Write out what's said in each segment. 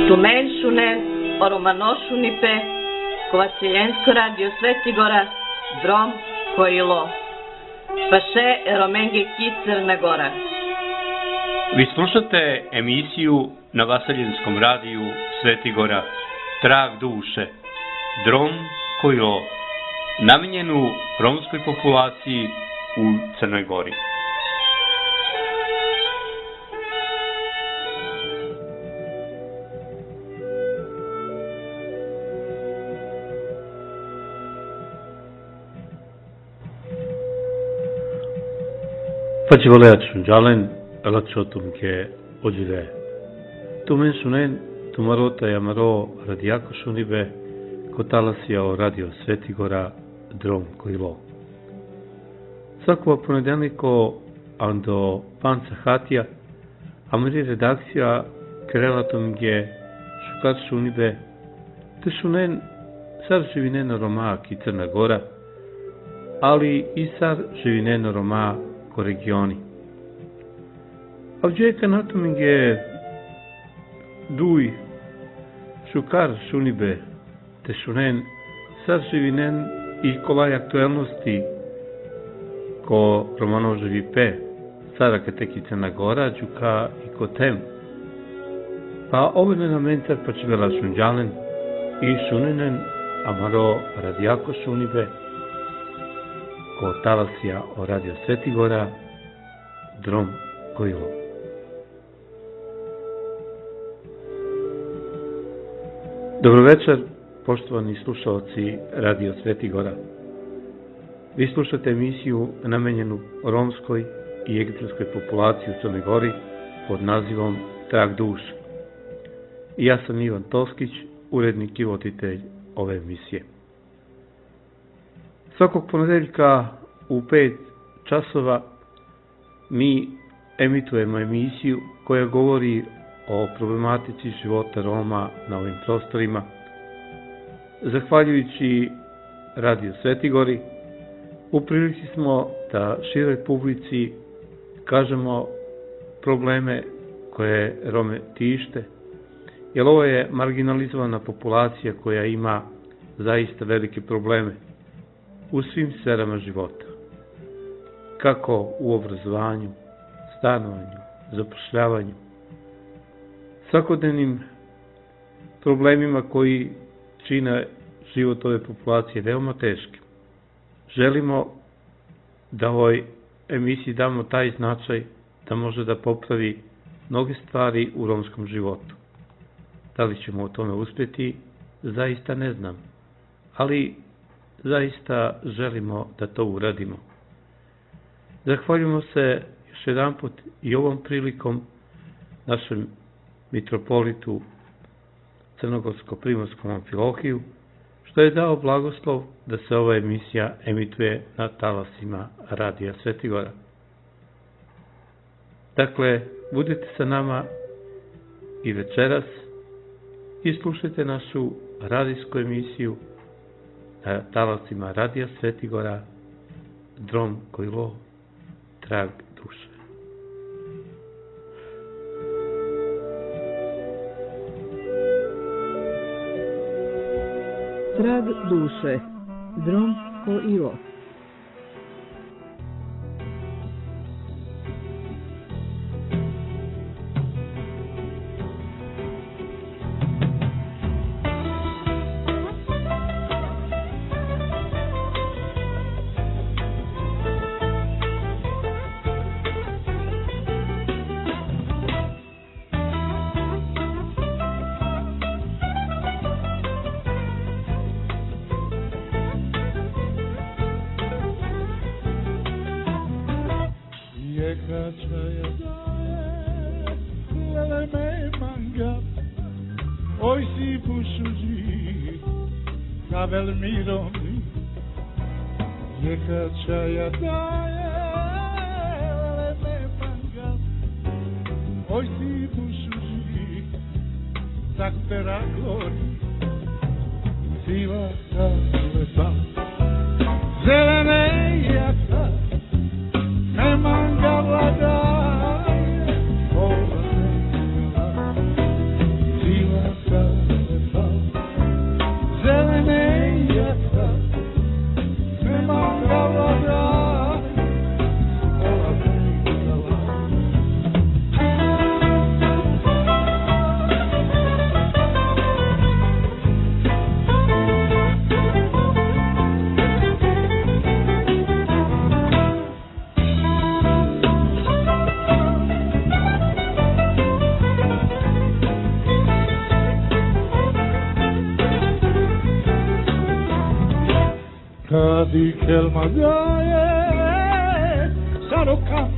Tumenšune, Oromanošunipe, Kovasiljensko radio Svetigora, Drom, Kojilo, Paše, Eromenge, Crna Gora. Vi slušate emisiju na Vasaljenskom radiju Svetigora, Trag duše, Drom, Kojilo, namenjenu romskoj populaciji u Crnoj Gori. Pachivoleat Shunjalen, Alachotum ke Ojile. Tumen Shunen, Tumarota Yamaro, Radijako Shunibe, Kotalasija o radio Svetigora, Drom Kojilo. Svakova ponedeljniko ando Panca Hatija, Amri redakcija Krelatom ge Šukar Šunibe, te Shunen sar živinen Roma ki Crna Gora, ali i sar živinen Roma ko regioni. Avđeka natomige duj Šukar Šunibe te Shunen sar živinen i kolaj aktuelnosti ko Romano živi pe Sara Kateki Crna Gora, Đuka i Kotem. Pa ovo je na mentar pa će vela Šunđalen i Šuninen Amaro Radijako Šunibe ko talasija o radio Svetigora, Drom Kojilo. Dobro večer, poštovani slušalci radio Svetigora. Vi slušate emisiju namenjenu romskoj i egipatskoj populaciji u Crnoj Gori pod nazivom Trag duše. I ja sam Ivan Toskić, urednik i voditelj ove emisije. Svakog ponedeljka u 5 časova mi emitujemo emisiju koja govori o problematici života Roma na ovim prostorima. Zahvaljujući radio Svetigori, u prilici smo da široj publici kažemo probleme koje Rome tište, jer ovo je marginalizovana populacija koja ima zaista velike probleme u svim sferama života, kako u obrazovanju, stanovanju, zapošljavanju, svakodnevnim problemima koji čine život ove populacije veoma teškim. Želimo da ovoj emisiji damo taj značaj da može da popravi mnoge stvari u romskom životu. Da li ćemo u tome uspjeti, zaista ne znam, ali zaista želimo da to uradimo. Zahvaljujemo se još jedanput i ovom prilikom našem mitropolitu Crnogorsko-primorskom Amfilohiju, što je dao blagoslov da se ova emisija emituje na talasima radija Svetigora. Dakle, budite sa nama i večeras i slušajte našu radijsku emisiju na talasima radija Svetigora, Drom Kojilo, Trag duše. Trag duše, Drom Kojilo. Oj si pušuđi, kavel miromi, jeka čaja daje, leme manga. Oj si pušuđi, tak pera gori, siva kaleta, zelene jaka, me manga vladaje, siva di che il magaie sarò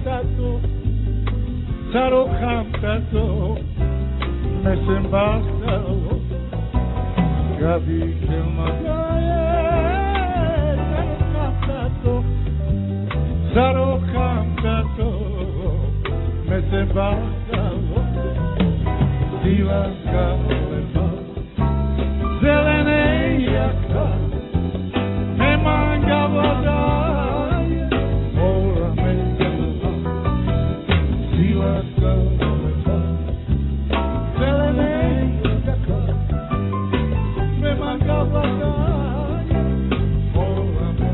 cantato me sembrava capi che il magaie sarò cantato me sembrava diventava zeleneja me mangiava dai ora me diventava zeleneja me mangiava dai ora me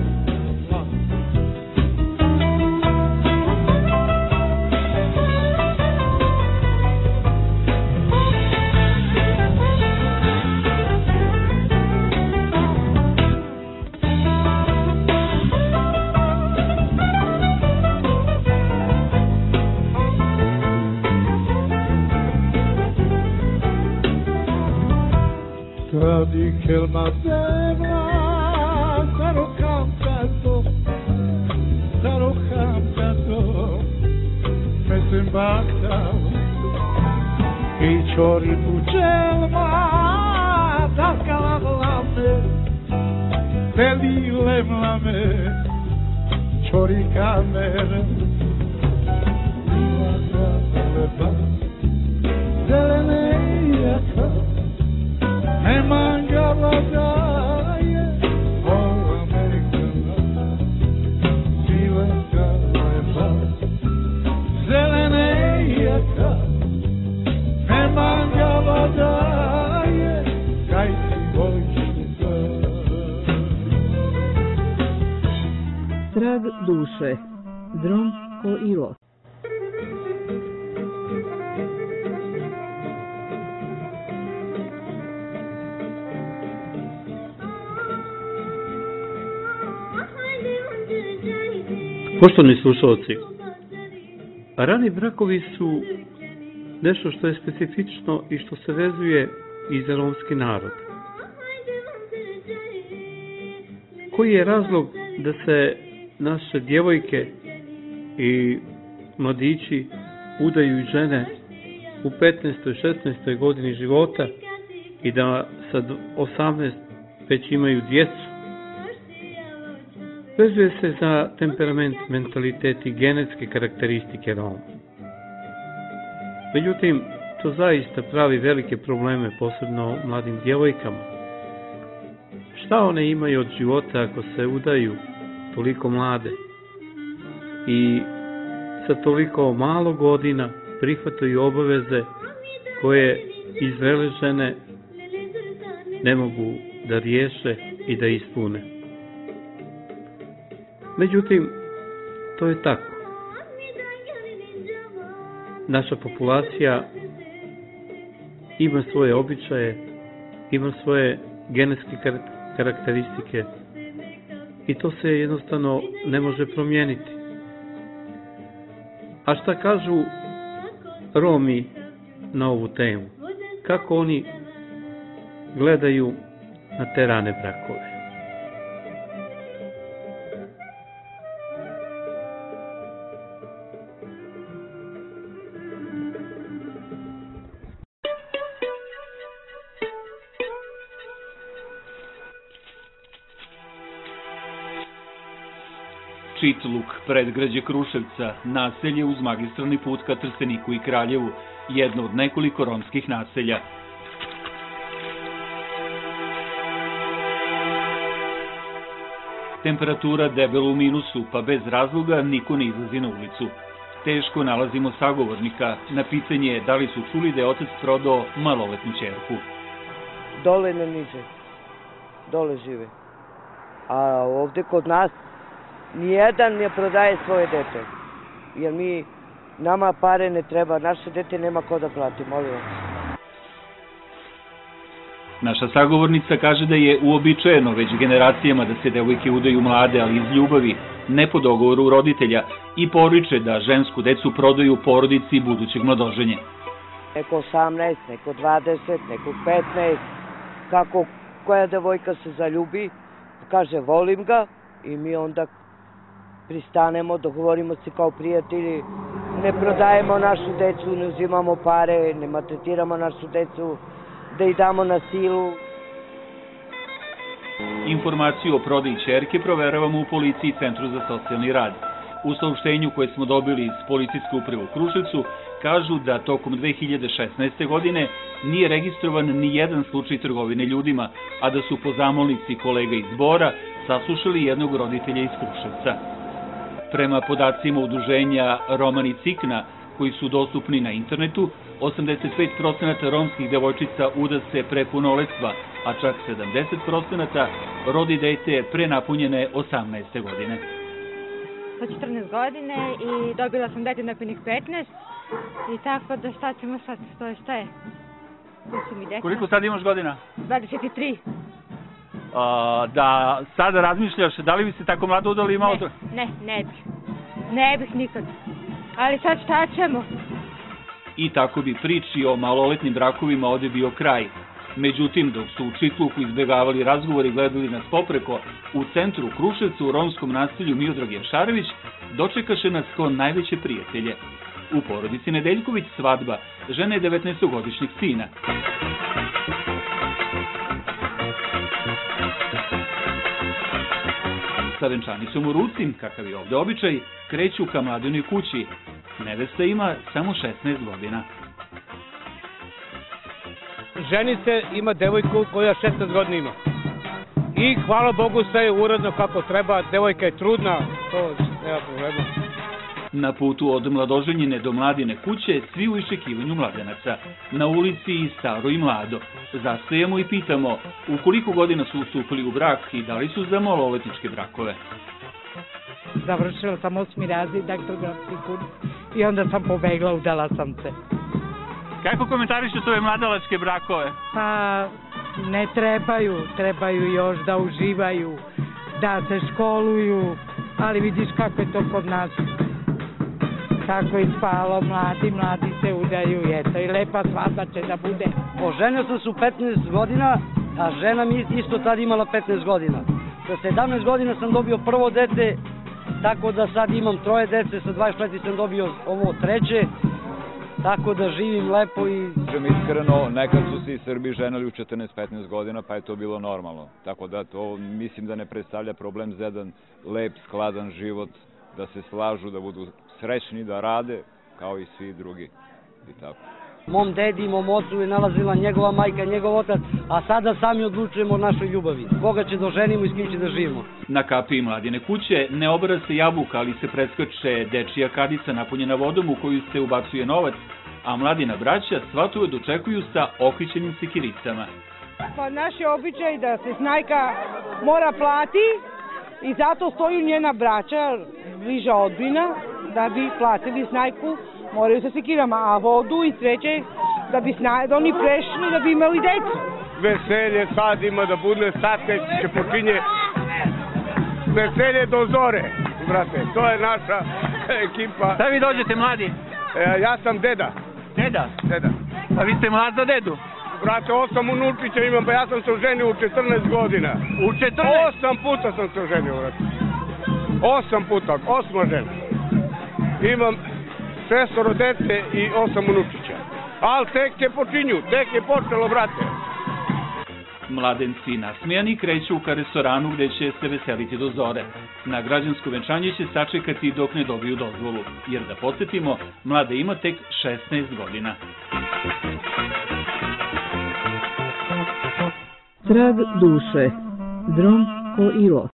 di che il matema sarò cantato me sembrava i ciori pugelma da calavlame teli lemlame ciori camere zeleneja me mangiava dai ora americana diventava zeleneja me mangiava dai kaj ti vojčica Trag duše, drom ko ilo. Poštovani slušalci, rani brakovi su nešto što je specifično i što se vezuje i za romski narod. Koji je razlog da se naše djevojke i mladići udaju žene u 15. 16. godini života i da sa 18 već imaju djecu? Vezuje se za temperament, mentalitet i genetske karakteristike Roma. Međutim, to zaista pravi velike probleme, posebno mladim djevojkama. Šta one imaju od života ako se udaju toliko mlade i sa toliko malo godina prihvataju obaveze koje izvrele žene ne mogu da riješe i da ispune? Međutim, to je tako. Naša populacija ima svoje običaje, ima svoje genetske karakteristike i to se jednostavno ne može promijeniti. A šta kažu Romi na ovu temu? Kako oni gledaju na te rane brakove? Čitluk, predgrađe Kruševca, naselje uz magistralni put ka Trsteniku i Kraljevu, jedno od nekoliko romskih naselja. Temperatura debela u minusu, pa bez razloga niko ne izlazi na ulicu. Teško nalazimo sagovornika. Na pitanje da li su čuli da je otac prodao maloletnu ćerku. Dole na niže. Dole žive. A ovde kod nas nijedan ne prodaje svoje dete. Jer nama pare ne treba, naše dete nema ko da plati, molim vas. Naša sagovornica kaže da je uobičajeno već generacijama da se devojke udaju mlade, ali iz ljubavi, ne po dogovoru roditelja, i poriče da žensku decu prodaju porodici budućeg mladoženja. Neko 18, neko 20, neko 15, kako koja devojka se zaljubi, kaže volim ga, I mi onda pristanemo, dogovorimo se kao prijatelji, ne prodajemo našu decu, ne uzimamo pare, ne maltretiramo našu decu, da ih damo na silu. Informaciju o prodaji ćerke proveravamo u policiji i Centru za socijalni rad. U saopštenju koje smo dobili iz policijske uprave u Kruševcu kažu da tokom 2016. godine nije registrovan ni jedan slučaj trgovine ljudima, a da su po zamolnici kolega iz Bora saslušali jednog roditelja iz Kruševca. Prema podacima udruženja Roman i Cikna, koji su dostupni na internetu, 85% romskih devojčica uda se pre punoletstva, a čak 70% rodi dete pre napunjene 18. godine. Sa 14 godine i dobila sam dete napunih 15 i tako da šta ćemo sad, to je šta je. Koliko sad imaš godina? 23. Da sada razmišljaš, da li bi se tako mlado udali i malo to? Ne bih nikad. Ali sad šta ćemo? I tako bi priči o maloletnim brakovima ovde bio kraj. Međutim, dok su u Čikluku izbjegavali razgovor i gledali nas popreko, u centru u Kruševcu u romskom naselju Miodrag Jevšarević dočekaše nas kao najveće prijatelje. U porodici Nedeljković svadba žene 19-godišnjeg sina. Sa venčanicom u ruci, kakav je ovde običaj, kreću ka mladinoj kući. Nevesta ima samo 16 godina. Ženice ima devojku koja 16 godina ima. I hvala Bogu sve je uredno kako treba, devojka je trudna, to nema problema. Na putu od mladoženjine do mladine kuće svi u iščekivanju mladenaca. Na ulici i staro i mlado. Zastajemo i pitamo u koliko godina su ustupili u brak i da li su za maloletničke brakove. Završila sam 8. razred daktilografski kurs i onda sam pobegla, udala sam se. Kako komentarišu tvoje mladalačke brakove? Pa ne trebaju još da uživaju, da se školuju, ali vidiš kako je to kod nas. Tako je spalo, mladi se udaju, eto, i lepa svadba će da bude. Oženio sam se u 15 godina, a žena mi isto tad imala 15 godina. Sa 17 godina sam dobio prvo dete, tako da sad imam 3 dece, sa 24 sam dobio ovo 3. Tako da živim lepo i... Iskreno, nekad su se i Srbi ženili u 14-15 godina, pa je to bilo normalno. Tako da to mislim da ne predstavlja problem za jedan lep, skladan život, da se slažu, da budu srećni, da rade, kao i svi drugi. I tako. Mom dedi i mom ocu je nalazila njegova majka, njegov otac, a sada sami odlučujemo o našoj ljubavi. Koga će da ženimo i s kim će da živimo. Na kapiji mladine kuće ne obara se jabuka, ali se preskače dečija kadica napunjena vodom u koju se ubacuje novac, a mladina braća svatove dočekuju sa okrićenim sekiricama. Pa naš je običaj da se snajka mora plati i zato stoju njena braća, bliža odbina, da bi platili snajku. Moraju sa sekirama, a vodu i sreće da bi oni prešli, da bi imali decu. Veselje sad ima da bude, sad će počinje veselje do zore, brate. To je naša ekipa. Sada vi dođete mladi? Ja sam deda. Deda? Deda. A vi ste mlad za dedu? Brate, 8 unučića imam, pa ja sam se oženio u 14 godina. U 14? 8 puta sam se oženio, brate. 8 puta, 8 žena. Imam 6 dece i 8 unučića. Ali tek je počelo, brate. Mladenci nasmijani kreću ka restoranu gde će se veseliti do zore. Na građansko venčanje će sačekati dok ne dobiju dozvolu, jer da podsjetimo, mlada ima tek 16 godina. Trag duše, Drom Koilo.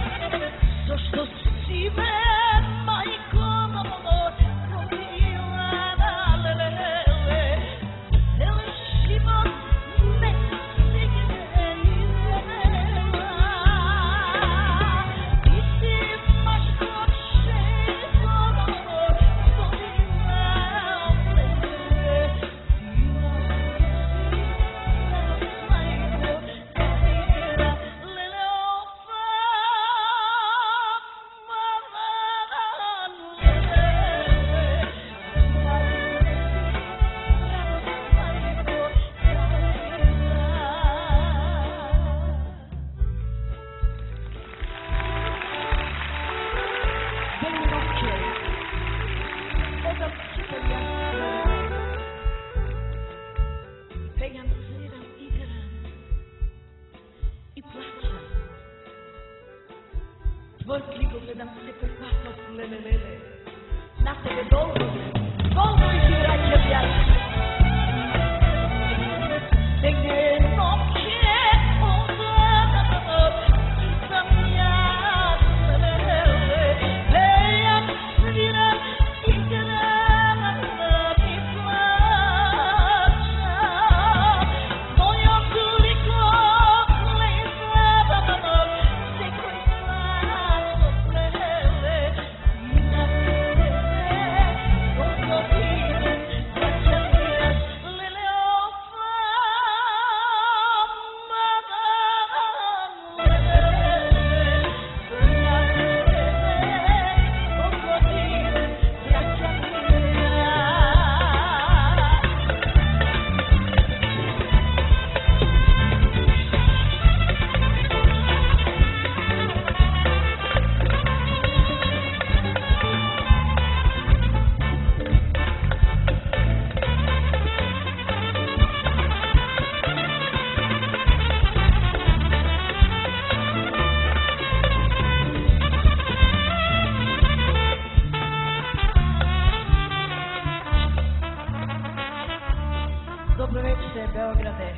Zašto si me, majko moja, rodila? tvoj kligo gledam se koji pasno su lele. Na tebe dolgo ići vraća vjatra. Tegne noće odad, sam ja lele. Ja sviram i gram i plaćam. Mojom toliko lezam, se koji plaćam lele. I na tebe odgoviram, vraćam lele ofam. Dobro večer, Beograde.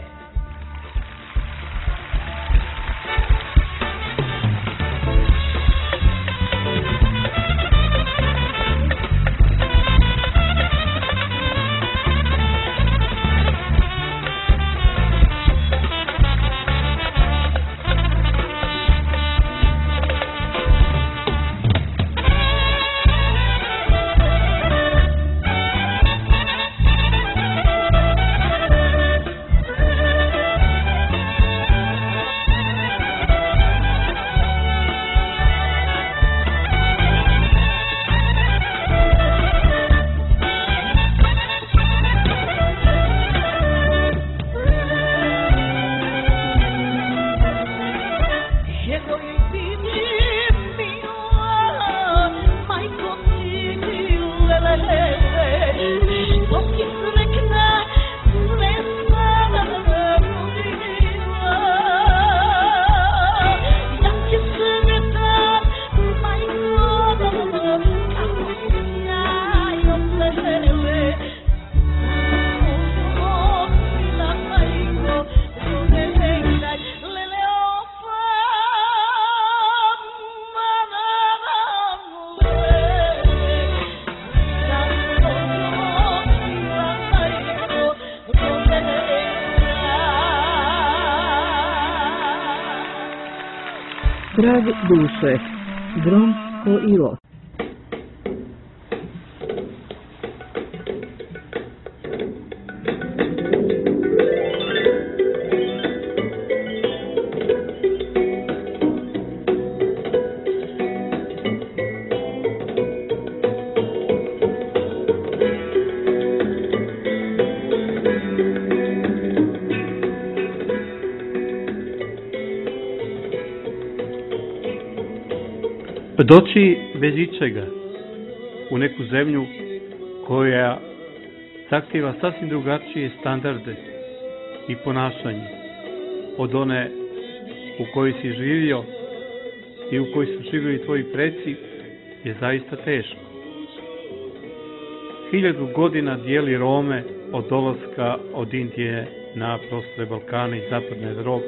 Trag duše, drom ko ilo. Doći bez ičega u neku zemlju koja zahtjeva sasvim drugačije standarde i ponašanje od one u kojoj si živio i u kojoj su živjeli tvoji preci je zaista teško. 1000 godina dijeli Rome od dolaska od Indije na prostore Balkana i zapadne Evrope.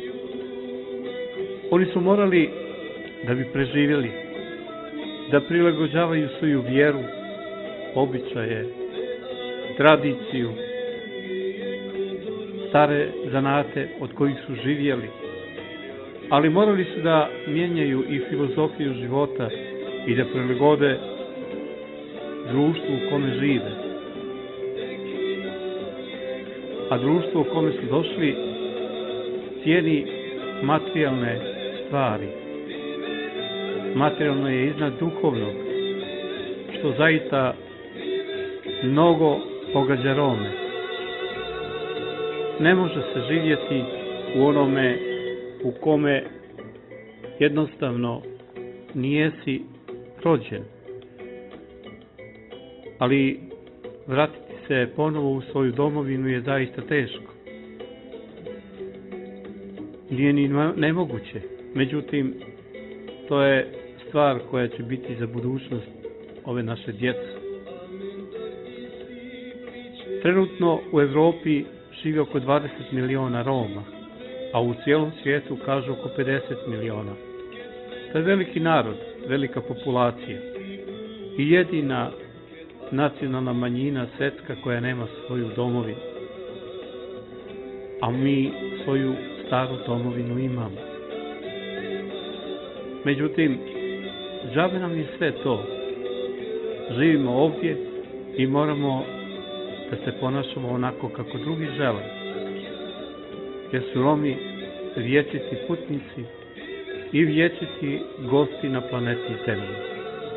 Oni su morali, da bi preživjeli, da prilagođavaju svoju vjeru, običaje, tradiciju, stare zanate od kojih su živjeli, ali morali su da mijenjaju i filozofiju života i da prilagode društvu u kome žive. A društvo u kome su došli cijeni materijalne stvari. Materijalno je iznad duhovnog, što zaista mnogo pogađa Rome. Ne može se živjeti u onome u kome jednostavno nijesi rođen. Ali vratiti se ponovo u svoju domovinu je zaista teško. Nije ni nemoguće. Međutim, to je stvar koja će biti za budućnost ove naše djece. Trenutno u Evropi živi oko 20 miliona Roma, a u cijelom svijetu kažu oko 50 miliona. To je veliki narod, velika populacija i jedina nacionalna manjina svjetska koja nema svoju domovinu. A mi svoju staru domovinu imamo. Međutim, džabe nam je sve to. Živimo ovdje i moramo da se ponašamo onako kako drugi žele. Jer su Romi vječiti putnici i vječiti gosti na planeti Zemlji.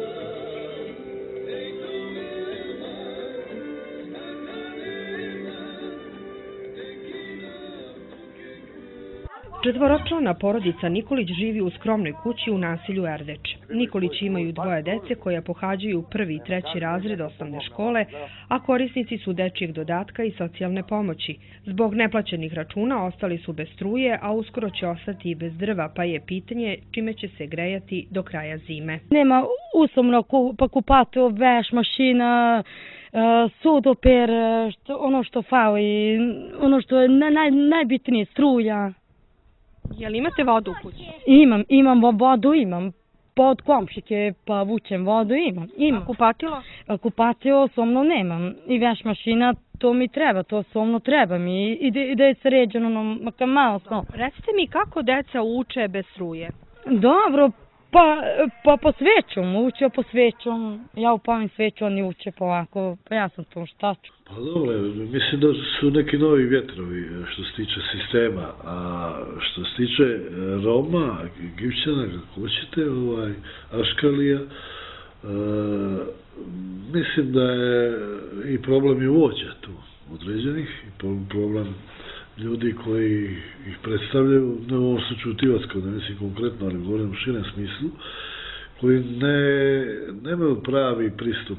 Četvoročlana porodica Nikolić živi u skromnoj kući u naselju Erdeć. Nikolići imaju dvoje dece koja pohađaju 1. i 3. razred osnovne škole, a korisnici su dečijeg dodatka i socijalne pomoći. Zbog neplaćenih računa ostali su bez struje, a uskoro će ostati i bez drva, pa je pitanje čime će se grejati do kraja zime. Nema uslovno kupato, veš, mašina, sudoper, ono što fali, ono što je najbitnije, struja. Jel imate vodu u kući? Imam vodu, imam. Pod komšike pa vučem vodu, imam. A kupatilo? Kupatilo somno nemam. I veš mašina, to mi treba, to somno treba mi. I da je sređeno, makar malo smo. Recite mi kako deca uče bez struje? Dobro, pa po svećom, uče po svećom. Ja upalim sveću, oni uče polako. Pa ja sam to šta ću. Pa dobro, mislim da su neki novi vjetrovi što se tiče sistema, a što se tiče Roma, Egipćana, kako hoćete, Aškalija, mislim da je i problem i vođa tu određenih, i problem ljudi koji ih predstavljaju, ne u ovom slučaju Tivatsko, ne mislim konkretno, ali govorim u širem smislu, koji nemaju pravi pristup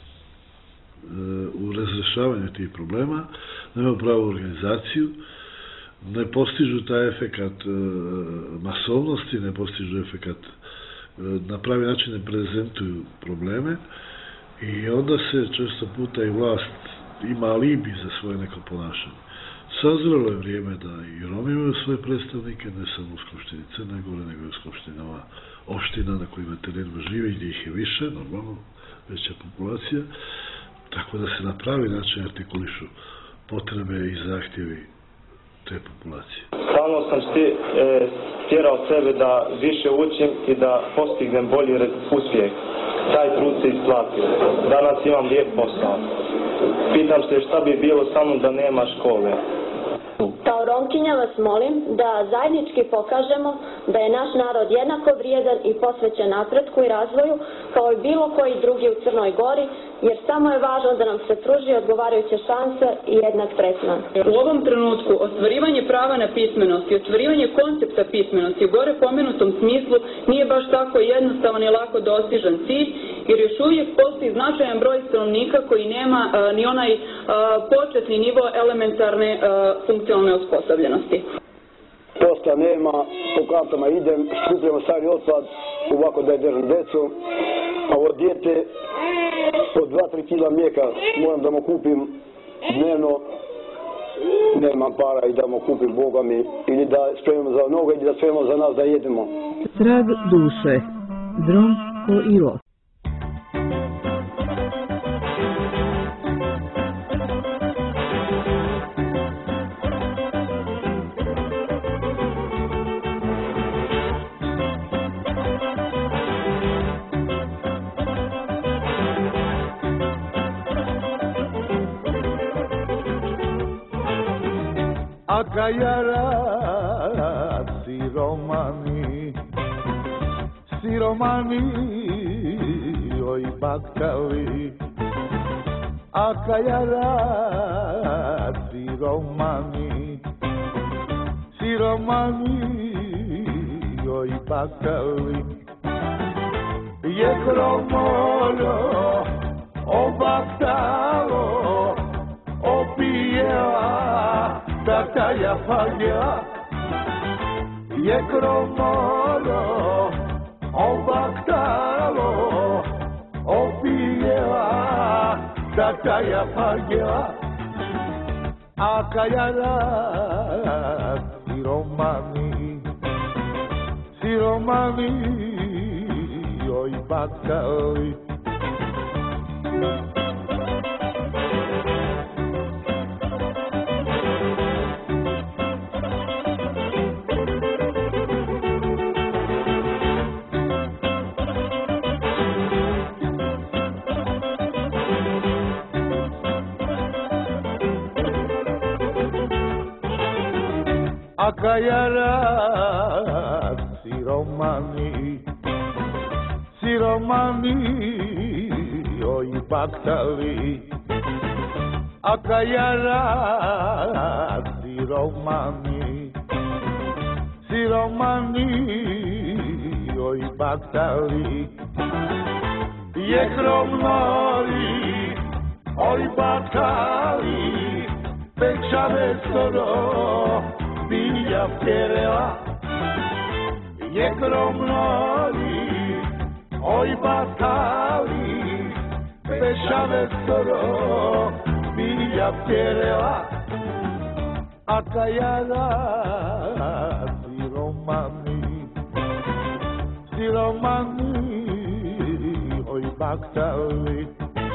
u razrešavanju tih problema, nemaju pravu organizaciju, ne postižu taj efekat masovnosti, ne postižu efekat, na pravi način ne prezentuju probleme i onda se često puta i vlast ima alibi za svoje neko ponašanje. Sazrelo je vrijeme da i Romi imaju svoje predstavnike, ne samo u Skupštini Crne Gore, nego i u Skupštinama opština na kojima terenima žive, gdje ih je više, normalno, veća populacija, tako da se na pravi način artikulišu potrebe i zahtjevi te populacije. Stalno sam stjerao sebe da više učim i da postignem bolji uspjeh. Taj trud se isplatio. Danas imam lijep posao. Pitam se šta bi bilo samo da nema škole. Kao Romkinja vas molim da zajednički pokažemo da je naš narod jednako vrijedan i posvećen napretku i razvoju kao i bilo koji drugi u Crnoj Gori, jer samo je važno da nam se pruži odgovarajuće šanse i jednak tretman. U ovom trenutku ostvarivanje prava na pismenost i ostvarivanje koncepta pismenosti u gore pomenutom smislu nije baš tako jednostavan i lako dostižan cilj, jer još uvijek postoji značajan broj stanovnika koji nema ni onaj početni nivo elementarne funkcionalne osposobljenosti. Posla nema, po kantama idem, skupljamo stari otpad, ovako da je držam decu, a od djete od 2-3 kila mlijeka moram da mu kupim dnevno, nemam para i da mu kupim Boga mi, ili da spremimo za noga ili da spremimo za nas da jedemo. Trag duše, Drom ko Ilo. Akayara siromani oj baktali. Akayara siromani oj baktali. Je kromolo obaktalo opijela tataja falja, je kromolo obaktalo, opijela, tataja pagela, a kajala, siromani, oj baktali. Akayara siromani, oj baktali. Akayara siromani, oj baktali. Jekromnori, oj baktali, pečave soro, Villa Pierela, jekromnori, oj baktali, pečave soro, Villa Pierela, akajara, siromani, oj baktali.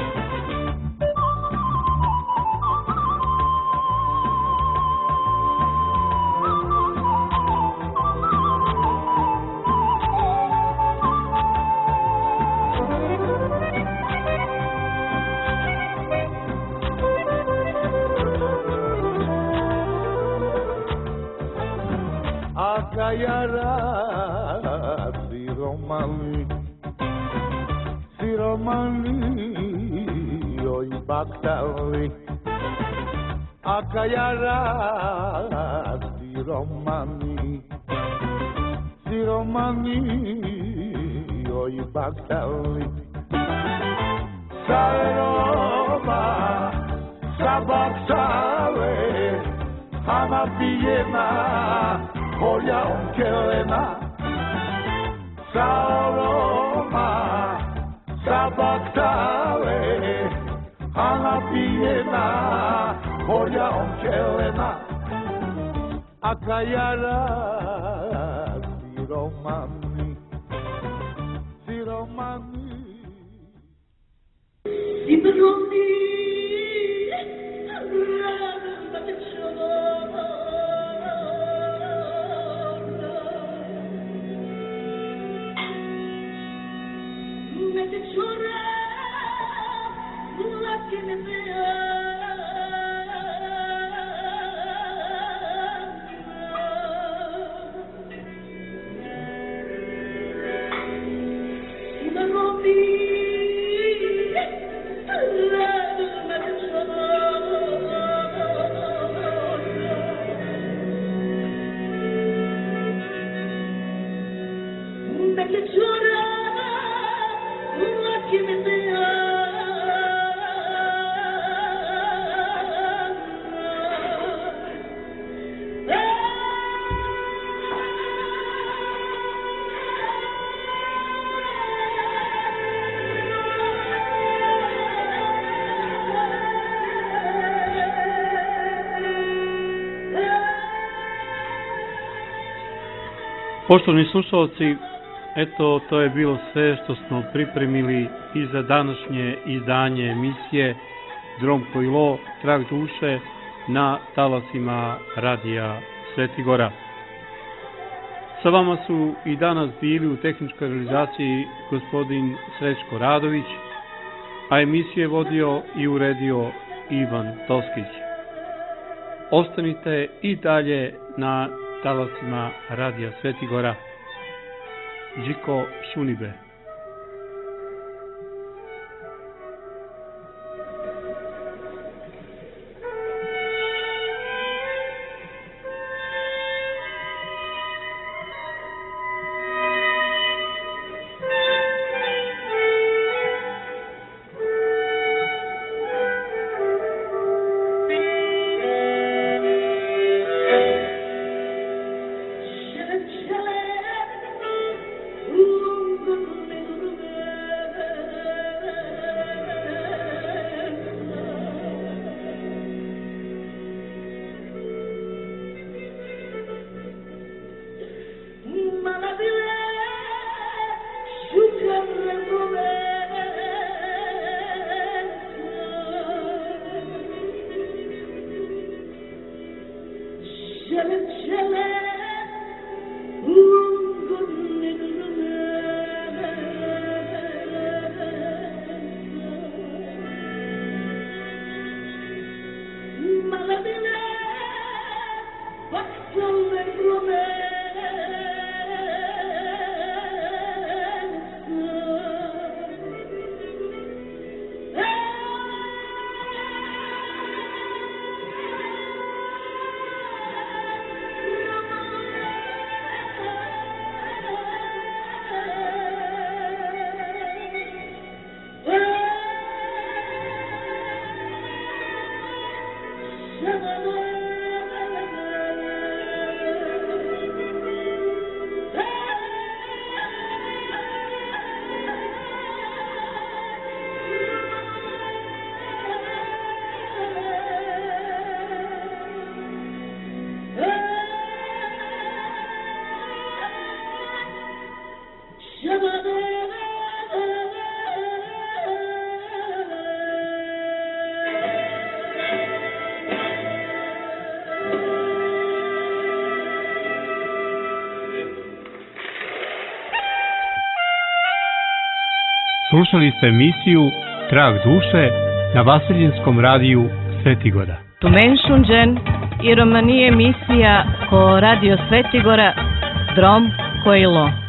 Akayara siromani, oj baktali. Akayara siromani, oj baktali. Saroma, sabaktale, hana pijena, Olja onkelena, saroma, sabaktale, hana pijena, olja onkelena, akajara, siromani. Siromani, Poštovani slušalci, eto, to je bilo sve što smo pripremili i za današnje izdanje emisije Drom koji lo, trag duše na talasima radija Svetigora. Sa vama su i danas bili u tehničkoj realizaciji gospodin Srećko Radović, a emisiju je vodio i uredio Ivan Toskić. Ostanite i dalje na talasima radija Svetigora. Điko Šunibe. Ooh. Slušali ste emisiju Trag duše na Vaseljinskom radiju Svetigora. Tumenšunđen i romani emisija ko Radio Svetigora Drom Kojilo.